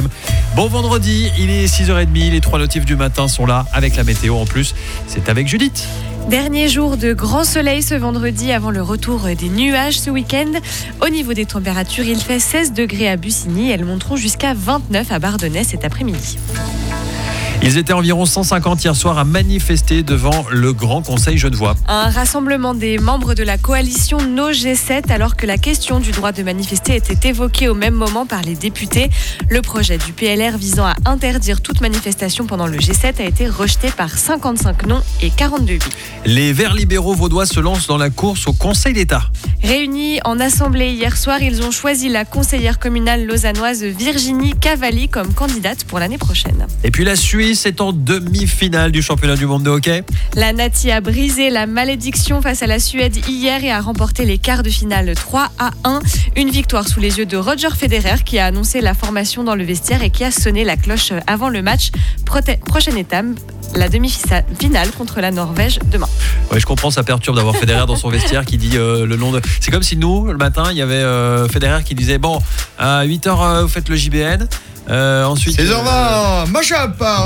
FM. Bon vendredi, il est 6h30, les 3 notifs du matin sont là avec la météo en plus. C'est avec Judith. Dernier jour de grand soleil ce vendredi avant le retour des nuages ce week-end. Au niveau des températures, il fait 16 degrés à Bussigny. Elles monteront jusqu'à 29 à Bardonnay cet après-midi. Ils étaient environ 150 hier soir à manifester devant le Grand Conseil genevois. Un rassemblement des membres de la coalition No G7 alors que la question du droit de manifester était évoquée au même moment par les députés. Le projet du PLR visant à interdire toute manifestation pendant le G7 a été rejeté par 55 non et 42 oui. Les Verts libéraux vaudois se lancent dans la course au Conseil d'État. Réunis en assemblée hier soir, ils ont choisi la conseillère communale lausannoise Virginie Cavalli comme candidate pour l'année prochaine. Et puis la Suisse est en demi-finale du championnat du monde de hockey. La Nati a brisé la malédiction face à la Suède hier et a remporté les quarts de finale 3-1. Une victoire sous les yeux de Roger Federer qui a annoncé la formation dans le vestiaire et qui a sonné la cloche avant le match. Prochaine étape, la demi-finale contre la Norvège demain. Ouais, je comprends, ça perturbe d'avoir Federer dans son vestiaire qui dit le nom de... C'est comme si nous, le matin, il y avait Federer qui disait bon, à 8h, vous faites le JBN. Ensuite, 16h20, match-up